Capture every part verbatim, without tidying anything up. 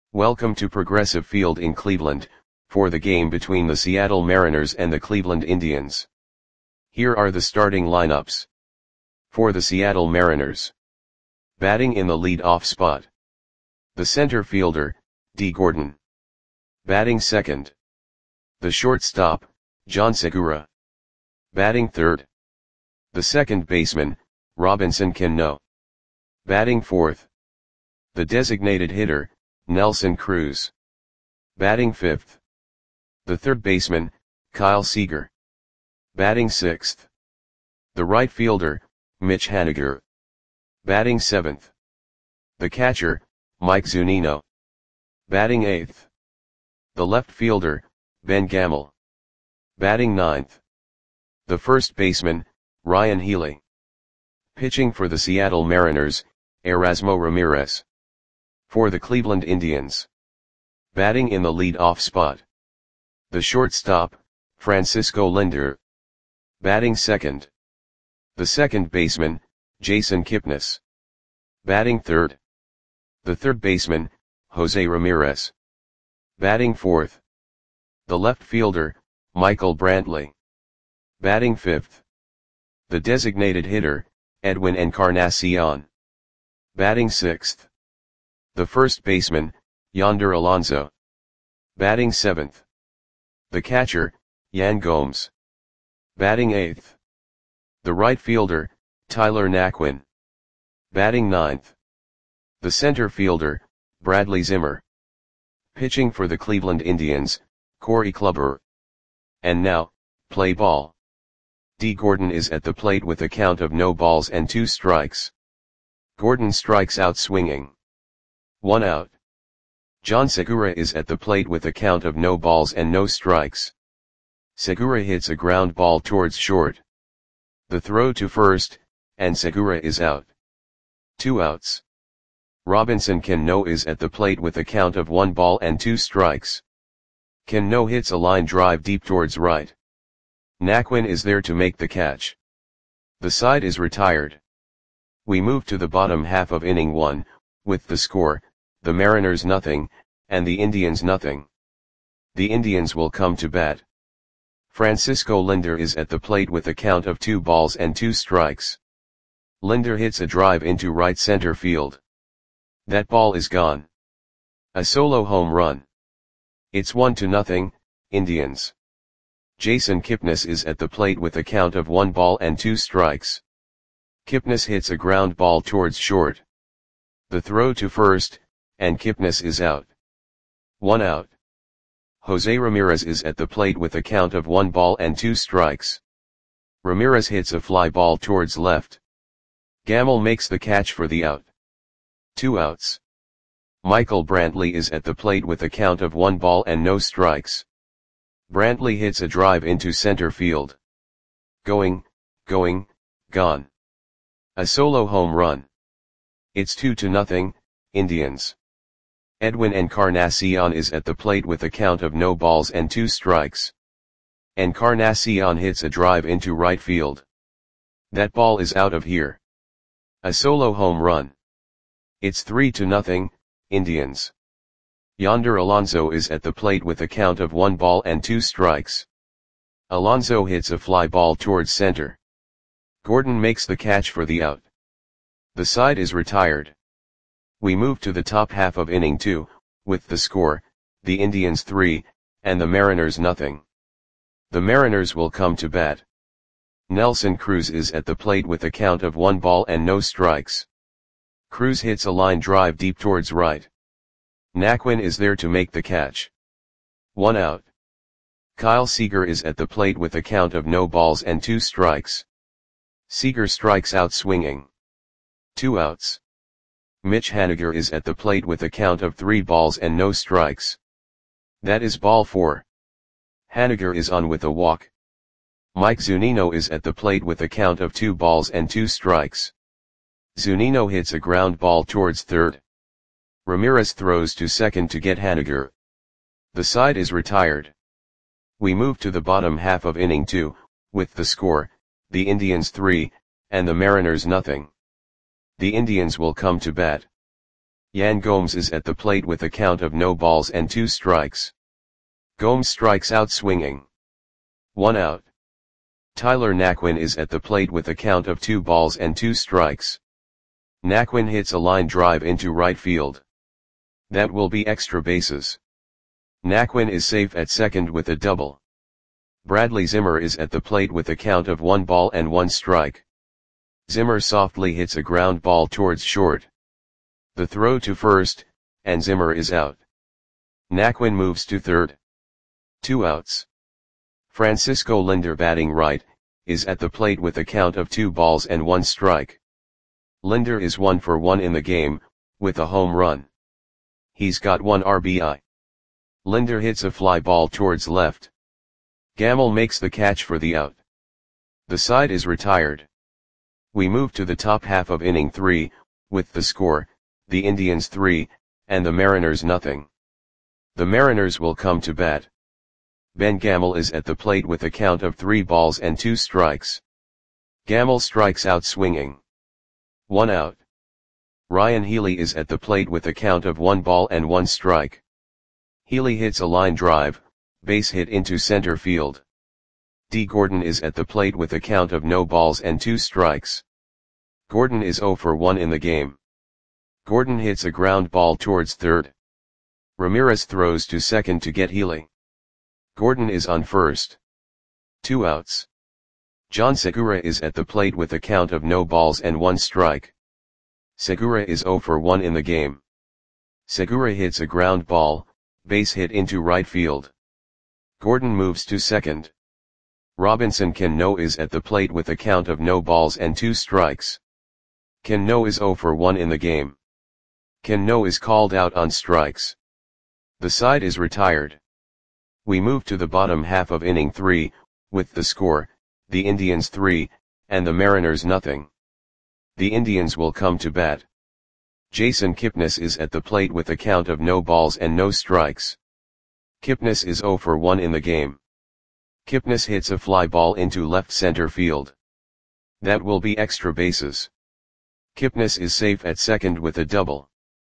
Welcome to Progressive Field in Cleveland, for the game between the Seattle Mariners and the Cleveland Indians. Here are the starting lineups. For the Seattle Mariners. Batting in the lead-off spot. The center fielder, Dee Gordon. Batting second. The shortstop, Jean Segura. Batting third. The second baseman, Robinson Cano. Batting fourth. The designated hitter, Nelson Cruz. Batting fifth. The third baseman, Kyle Seager. Batting sixth. The right fielder, Mitch Haniger. Batting seventh. The catcher, Mike Zunino. Batting eighth. The left fielder, Ben Gamel. Batting ninth. The first baseman, Ryan Healy. Pitching for the Seattle Mariners, Erasmo Ramirez. For the Cleveland Indians. Batting in the lead-off spot. The shortstop, Francisco Lindor. Batting second. The second baseman, Jason Kipnis. Batting third. The third baseman, Jose Ramirez. Batting fourth. The left fielder, Michael Brantley. Batting fifth. The designated hitter, Edwin Encarnacion. Batting sixth. The first baseman, Yonder Alonso. Batting seventh. The catcher, Yan Gomes. Batting eighth. The right fielder, Tyler Naquin. Batting ninth. The center fielder, Bradley Zimmer. Pitching for the Cleveland Indians, Corey Kluber. And now, play ball. Dee Gordon is at the plate with a count of no balls and two strikes. Gordon strikes out swinging. One out. Jean Segura is at the plate with a count of no balls and no strikes. Segura hits a ground ball towards short. The throw to first, and Segura is out. Two outs. Robinson Cano is at the plate with a count of one ball and two strikes. Cano hits a line drive deep towards right. Naquin is there to make the catch. The side is retired. We move to the bottom half of inning one, with the score, the Mariners nothing, and the Indians nothing. The Indians will come to bat. Francisco Lindor is at the plate with a count of two balls and two strikes. Lindor hits a drive into right center field. That ball is gone. A solo home run. It's one to nothing, Indians. Jason Kipnis is at the plate with a count of one ball and two strikes. Kipnis hits a ground ball towards short. The throw to first, and Kipnis is out. One out. Jose Ramirez is at the plate with a count of one ball and two strikes. Ramirez hits a fly ball towards left. Gamel makes the catch for the out. Two outs. Michael Brantley is at the plate with a count of one ball and no strikes. Brantley hits a drive into center field. Going, going, gone. A solo home run. It's two to nothing, Indians. Edwin Encarnacion is at the plate with a count of no balls and two strikes. Encarnacion hits a drive into right field. That ball is out of here. A solo home run. It's three to nothing, Indians. Yonder Alonso is at the plate with a count of one ball and two strikes. Alonso hits a fly ball towards center. Gordon makes the catch for the out. The side is retired. We move to the top half of inning two, with the score, the Indians three, and the Mariners nothing. The Mariners will come to bat. Nelson Cruz is at the plate with a count of one ball and no strikes. Cruz hits a line drive deep towards right. Naquin is there to make the catch. One out. Kyle Seager is at the plate with a count of no balls and two strikes. Seager strikes out swinging. Two outs. Mitch Haniger is at the plate with a count of three balls and no strikes. That is ball four. Haniger is on with a walk. Mike Zunino is at the plate with a count of two balls and two strikes. Zunino hits a ground ball towards third. Ramirez throws to second to get Haniger. The side is retired. We move to the bottom half of inning two, with the score, the Indians three, and the Mariners nothing. The Indians will come to bat. Yan Gomes is at the plate with a count of no balls and two strikes. Gomes strikes out swinging. One out. Tyler Naquin is at the plate with a count of two balls and two strikes. Naquin hits a line drive into right field. That will be extra bases. Naquin is safe at second with a double. Bradley Zimmer is at the plate with a count of one ball and one strike. Zimmer softly hits a ground ball towards short. The throw to first, and Zimmer is out. Naquin moves to third. Two outs. Francisco Lindor, batting right, is at the plate with a count of two balls and one strike. Lindor is one for one in the game, with a home run. He's got one R B I. Lindor hits a fly ball towards left. Gamel makes the catch for the out. The side is retired. We move to the top half of inning three, with the score, the Indians three, and the Mariners nothing. The Mariners will come to bat. Ben Gamel is at the plate with a count of three balls and two strikes. Gamel strikes out swinging. One out. Ryan Healy is at the plate with a count of one ball and one strike. Healy hits a line drive, base hit into center field. D. Gordon is at the plate with a count of no balls and two strikes. Gordon is zero for one in the game. Gordon hits a ground ball towards third. Ramirez throws to second to get Healy. Gordon is on first. Two outs. John Segura is at the plate with a count of no balls and one strike. Segura is zero for one in the game. Segura hits a ground ball, base hit into right field. Gordon moves to second. Robinson Cano is at the plate with a count of no balls and two strikes. Cano is zero for one in the game. Cano is called out on strikes. The side is retired. We move to the bottom half of inning three, with the score, the Indians three, and the Mariners nothing. The Indians will come to bat. Jason Kipnis is at the plate with a count of no balls and no strikes. Kipnis is zero for one in the game. Kipnis hits a fly ball into left center field. That will be extra bases. Kipnis is safe at second with a double.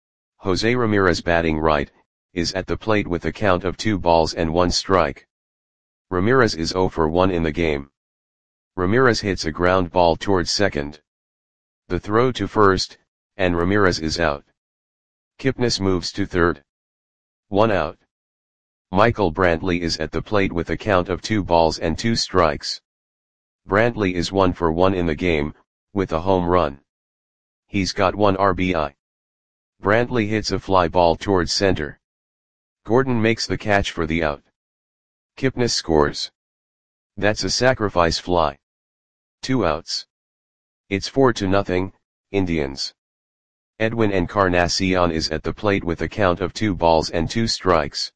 Jose Ramirez, batting right, is at the plate with a count of two balls and one strike. Ramirez is zero for one in the game. Ramirez hits a ground ball towards second. The throw to first, and Ramirez is out. Kipnis moves to third. One out. Michael Brantley is at the plate with a count of two balls and two strikes. Brantley is one for one in the game, with a home run. He's got one R B I. Brantley hits a fly ball towards center. Gordon makes the catch for the out. Kipnis scores. That's a sacrifice fly. Two outs. It's four to nothing, Indians. Edwin Encarnacion is at the plate with a count of two balls and two strikes.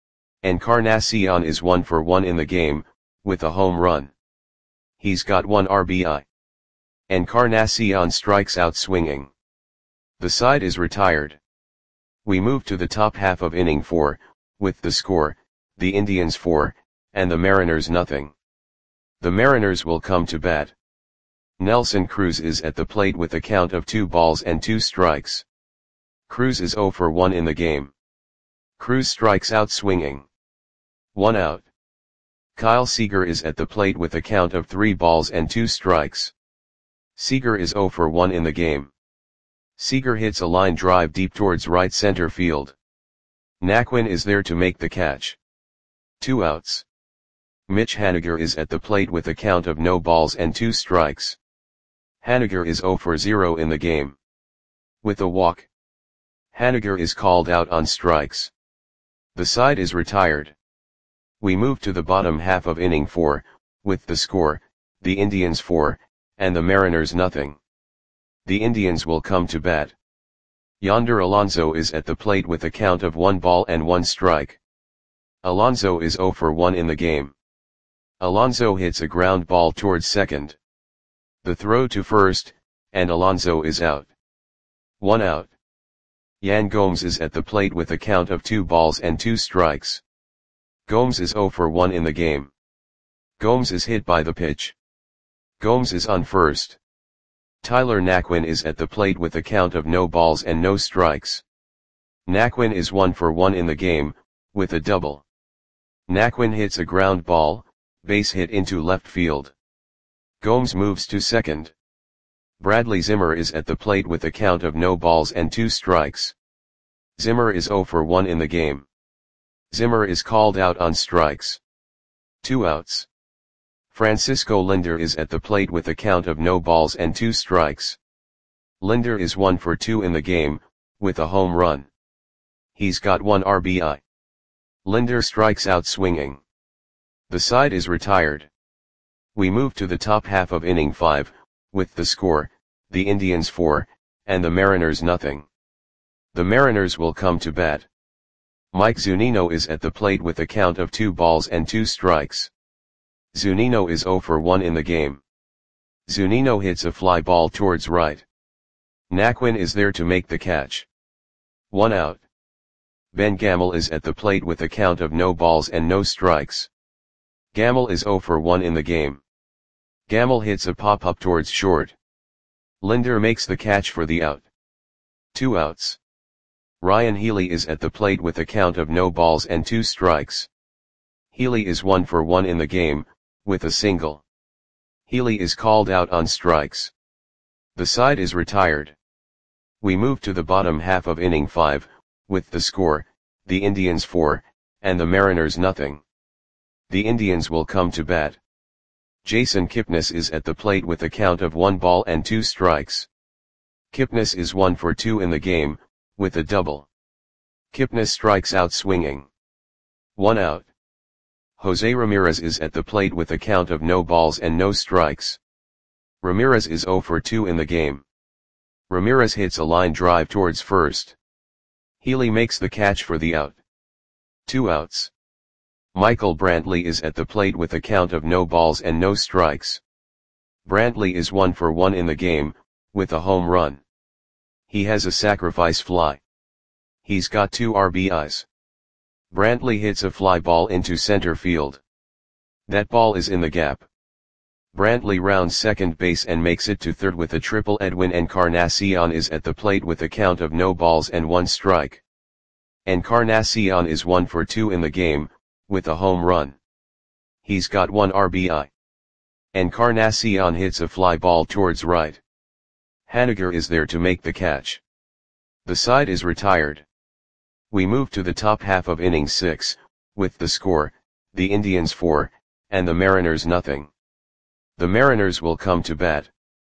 Encarnacion is one for one in the game, with a home run. He's got one R B I. Encarnacion strikes out swinging. The side is retired. We move to the top half of inning four, with the score, the Indians four, and the Mariners nothing. The Mariners will come to bat. Nelson Cruz is at the plate with a count of two balls and two strikes. Cruz is zero for one in the game. Cruz strikes out swinging. One out. Kyle Seager is at the plate with a count of three balls and two strikes. Seager is zero for one in the game. Seager hits a line drive deep towards right center field. Naquin is there to make the catch. Two outs. Mitch Haniger is at the plate with a count of no balls and two strikes. Haniger is zero for zero in the game. With a walk. Haniger is called out on strikes. The side is retired. We move to the bottom half of inning four, with the score, the Indians four, and the Mariners nothing. The Indians will come to bat. Yonder Alonso is at the plate with a count of one ball and one strike. Alonso is zero for one in the game. Alonso hits a ground ball towards second. The throw to first, and Alonso is out. One out. Yan Gomes is at the plate with a count of two balls and two strikes. Gomes is zero for one in the game. Gomes is hit by the pitch. Gomes is on first. Tyler Naquin is at the plate with a count of no balls and no strikes. Naquin is one for one in the game, with a double. Naquin hits a ground ball, base hit into left field. Gomes moves to second. Bradley Zimmer is at the plate with a count of no balls and two strikes. Zimmer is zero for one in the game. Zimmer is called out on strikes. Two outs. Francisco Linder is at the plate with a count of no balls and two strikes. Linder is one for two in the game, with a home run. He's got one R B I. Linder strikes out swinging. The side is retired. We move to the top half of inning five, with the score, the Indians four, and the Mariners nothing. The Mariners will come to bat. Mike Zunino is at the plate with a count of two balls and two strikes. Zunino is zero for one in the game. Zunino hits a fly ball towards right. Naquin is there to make the catch. One out. Ben Gamel is at the plate with a count of no balls and no strikes. Gamel is zero for one in the game. Gamel hits a pop-up towards short. Linder makes the catch for the out. Two outs. Ryan Healy is at the plate with a count of no balls and two strikes. Healy is one for one in the game, with a single. Healy is called out on strikes. The side is retired. We move to the bottom half of inning five, with the score, the Indians four, and the Mariners nothing. The Indians will come to bat. Jason Kipnis is at the plate with a count of one ball and two strikes. Kipnis is one for two in the game, with a double. Kipnis strikes out swinging. One out. Jose Ramirez is at the plate with a count of no balls and no strikes. Ramirez is zero for two in the game. Ramirez hits a line drive towards first. Healy makes the catch for the out. Two outs. Michael Brantley is at the plate with a count of no balls and no strikes. Brantley is one for one in the game, with a home run. He has a sacrifice fly. He's got two R B Is. Brantley hits a fly ball into center field. That ball is in the gap. Brantley rounds second base and makes it to third with a triple. Edwin Encarnacion is at the plate with a count of no balls and one strike. Encarnacion is one for two in the game, with a home run. He's got one R B I. Encarnacion hits a fly ball towards right. Haniger is there to make the catch. The side is retired. We move to the top half of inning six, with the score, the Indians four, and the Mariners nothing. The Mariners will come to bat.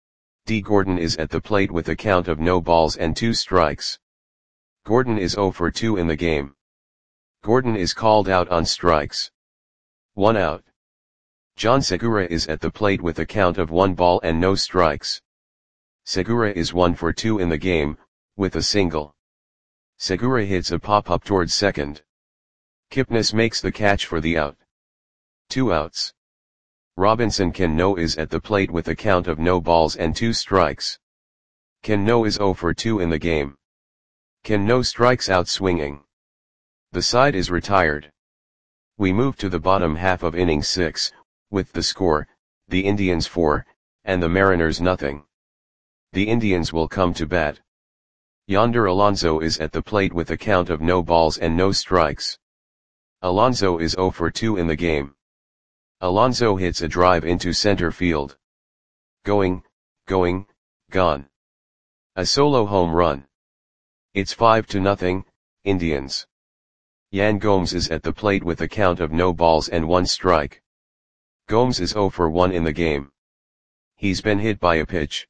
D. Gordon is at the plate with a count of no balls and two strikes. Gordon is zero for two in the game. Gordon is called out on strikes. One out. John Segura is at the plate with a count of one ball and no strikes. Segura is one for two in the game, with a single. Segura hits a pop-up towards second. Kipnis makes the catch for the out. Two outs. Robinson Cano is at the plate with a count of no balls and two strikes. Cano is zero for two in the game. Cano strikes out swinging. The side is retired. We move to the bottom half of inning six, with the score, the Indians four, and the Mariners nothing. The Indians will come to bat. Yonder Alonso is at the plate with a count of no balls and no strikes. Alonso is zero for two in the game. Alonso hits a drive into center field. Going, going, gone. A solo home run. It's five to nothing, Indians. Yan Gomes is at the plate with a count of no balls and one strike. Gomes is zero for one in the game. He's been hit by a pitch.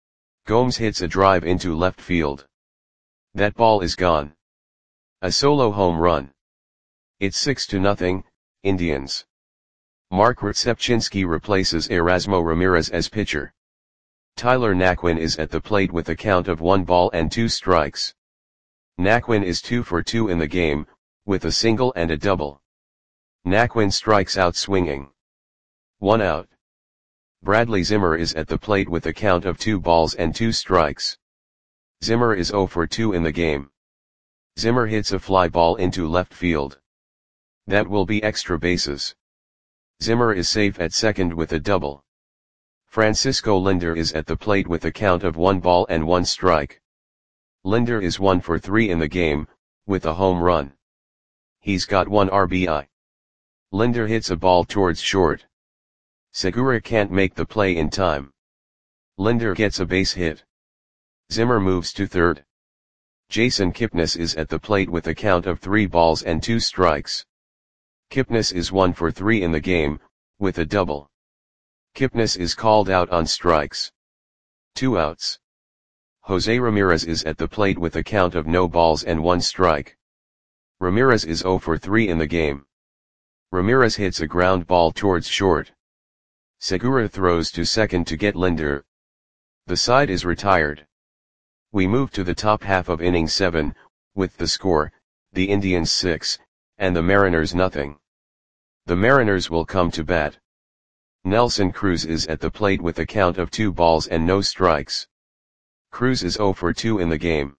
Gomes hits a drive into left field. That ball is gone. A solo home run. It's six to nothing, Indians. Mark Rzepczynski replaces Erasmo Ramirez as pitcher. Tyler Naquin is at the plate with a count of one ball and two strikes. Naquin is two for two in the game, with a single and a double. Naquin strikes out swinging. One out. Bradley Zimmer is at the plate with a count of two balls and two strikes. Zimmer is zero for two in the game. Zimmer hits a fly ball into left field. That will be extra bases. Zimmer is safe at second with a double. Francisco Linder is at the plate with a count of one ball and one strike. Linder is one for three in the game, with a home run. He's got one R B I. Linder hits a ball towards short. Segura can't make the play in time. Linder gets a base hit. Zimmer moves to third. Jason Kipnis is at the plate with a count of three balls and two strikes. Kipnis is one for three in the game, with a double. Kipnis is called out on strikes. Two outs. Jose Ramirez is at the plate with a count of no balls and one strike. Ramirez is zero for three in the game. Ramirez hits a ground ball towards short. Segura throws to second to get Linder. The side is retired. We move to the top half of inning seven, with the score, the Indians six, and the Mariners nothing. The Mariners will come to bat. Nelson Cruz is at the plate with a count of two balls and no strikes. Cruz is zero for two in the game.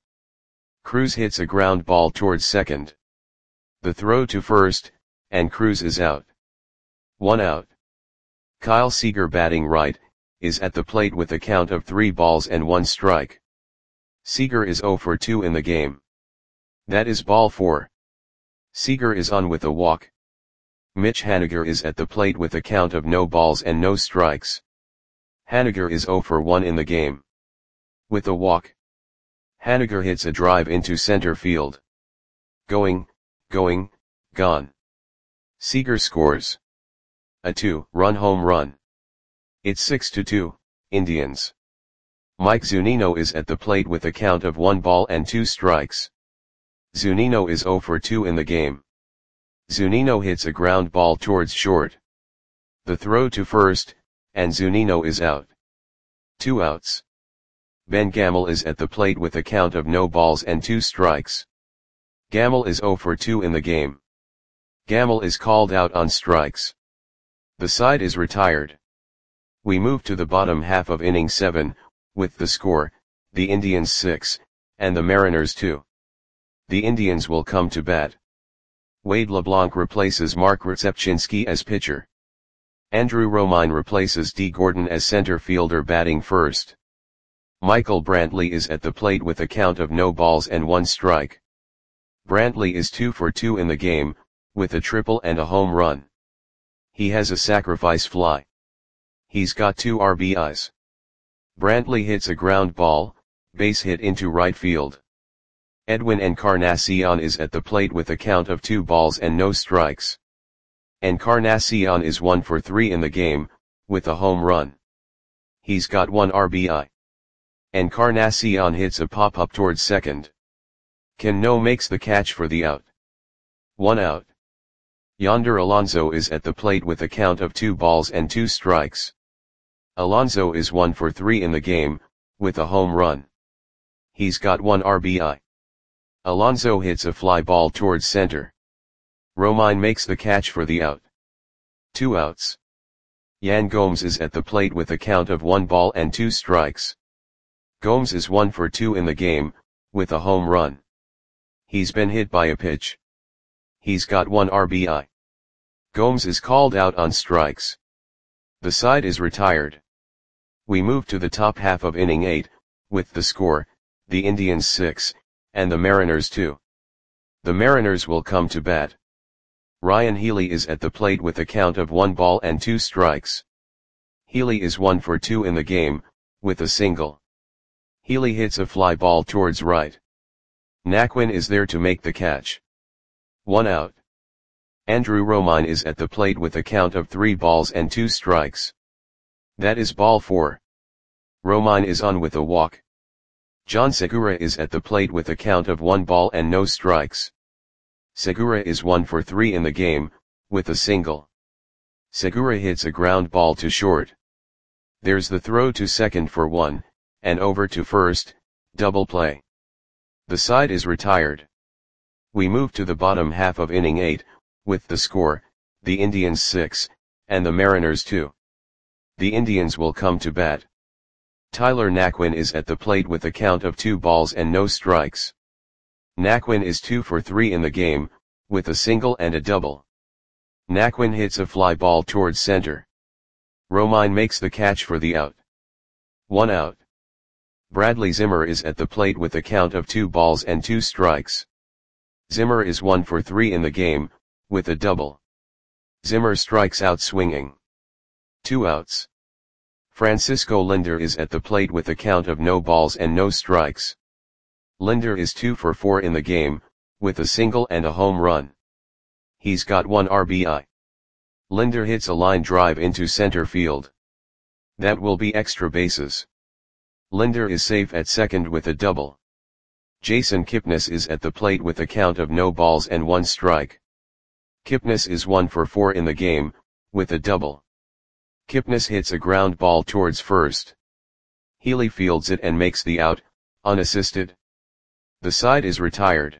Cruz hits a ground ball towards second. The throw to first, and Cruz is out. One out. Kyle Seager, batting right, is at the plate with a count of three balls and one strike. Seager is zero for two in the game. That is ball four. Seager is on with a walk. Mitch Haniger is at the plate with a count of no balls and no strikes. Haniger is zero for one in the game. With a walk. Haniger hits a drive into center field. Going, going, gone. Seager scores a two-run home run. It's six to two, Indians. Mike Zunino is at the plate with a count of one ball and two strikes. Zunino is zero for two in the game. Zunino hits a ground ball towards short. The throw to first, and Zunino is out. Two outs. Ben Gamel is at the plate with a count of no balls and two strikes. Gamel is zero for two in the game. Gamel is called out on strikes. The side is retired. We move to the bottom half of inning seven, with the score, the Indians six, and the Mariners two. The Indians will come to bat. Wade LeBlanc replaces Mark Rzepczynski as pitcher. Andrew Romine replaces D. Gordon as center fielder, batting first. Michael Brantley is at the plate with a count of no balls and one strike. Brantley is two for two in the game, with a triple and a home run. He has a sacrifice fly. He's got two R B Is. Brantley hits a ground ball, base hit into right field. Edwin Encarnacion is at the plate with a count of two balls and no strikes. Encarnacion is one for three in the game, with a home run. He's got one R B I. Encarnacion hits a pop-up towards second. Cano makes the catch for the out. One out. Yonder Alonso is at the plate with a count of two balls and two strikes. Alonso is one for three in the game, with a home run. He's got one R B I. Alonso hits a fly ball towards center. Romine makes the catch for the out. Two outs. Yan Gomes is at the plate with a count of one ball and two strikes. Gomes is one for two in the game, with a home run. He's been hit by a pitch. He's got one R B I. Gomes is called out on strikes. The side is retired. We move to the top half of inning eight, with the score, the Indians six, and the Mariners two. The Mariners will come to bat. Ryan Healy is at the plate with a count of one ball and two strikes. Healy is one for two in the game, with a single. Healy hits a fly ball towards right. Naquin is there to make the catch. One out. Andrew Romine is at the plate with a count of three balls and two strikes. That is ball four. Romine is on with a walk. John Segura is at the plate with a count of one ball and no strikes. Segura is one for three in the game, with a single. Segura hits a ground ball to short. There's the throw to second for one, and over to first, double play. The side is retired. We move to the bottom half of inning eight, with the score, the Indians six, and the Mariners two. The Indians will come to bat. Tyler Naquin is at the plate with a count of two balls and no strikes. Naquin is two for three in the game, with a single and a double. Naquin hits a fly ball towards center. Romine makes the catch for the out. One out. Bradley Zimmer is at the plate with a count of two balls and two strikes. Zimmer is one for three in the game, with a double. Zimmer strikes out swinging. Two outs. Francisco Lindor is at the plate with a count of no balls and no strikes. Lindor is two for four in the game, with a single and a home run. He's got one R B I. Lindor hits a line drive into center field. That will be extra bases. Lindor is safe at second with a double. Jason Kipnis is at the plate with a count of no balls and one strike. Kipnis is one for four in the game, with a double. Kipnis hits a ground ball towards first. Healy fields it and makes the out, unassisted. The side is retired.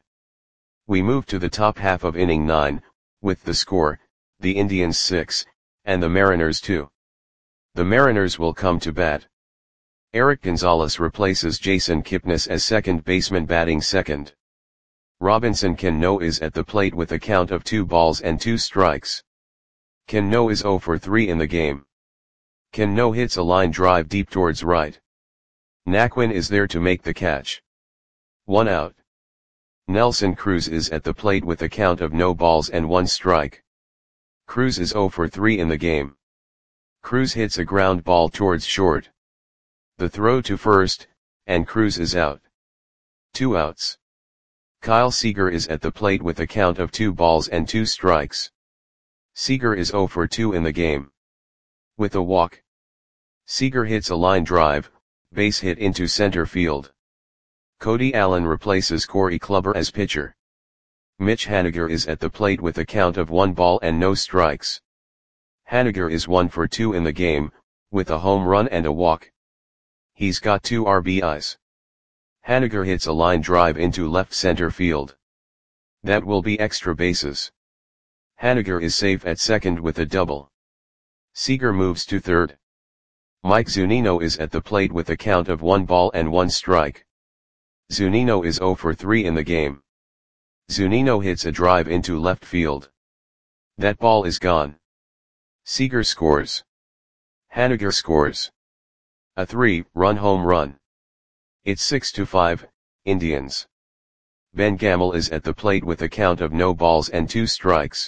We move to the top half of inning nine, with the score, the Indians six, and the Mariners two. The Mariners will come to bat. Eric Gonzalez replaces Jason Kipnis as second baseman batting second. Robinson Cano is at the plate with a count of two balls and two strikes. Cano is zero for three in the game. Cano hits a line drive deep towards right. Naquin is there to make the catch. One out. Nelson Cruz is at the plate with a count of no balls and one strike. Cruz is zero for three in the game. Cruz hits a ground ball towards short. The throw to first, and Cruz is out. Two outs. Kyle Seager is at the plate with a count of two balls and two strikes. Seager is zero for two in the game. With a walk. Seager hits a line drive, base hit into center field. Cody Allen replaces Corey Kluber as pitcher. Mitch Haniger is at the plate with a count of one ball and no strikes. Haniger is one for two in the game, with a home run and a walk. He's got two R B Is. Haniger hits a line drive into left center field. That will be extra bases. Haniger is safe at second with a double. Seager moves to third. Mike Zunino is at the plate with a count of one ball and one strike. Zunino is zero for three in the game. Zunino hits a drive into left field. That ball is gone. Seager scores. Haniger scores. A three-run home run. It's six to five, Indians. Ben Gamel is at the plate with a count of no balls and two strikes.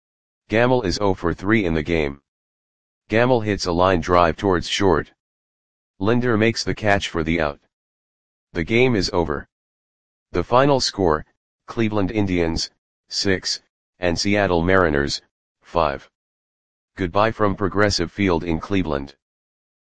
Gamel is zero for three in the game. Gamel hits a line drive towards short. Lindor makes the catch for the out. The game is over. The final score, Cleveland Indians, six, and Seattle Mariners, five. Goodbye from Progressive Field in Cleveland.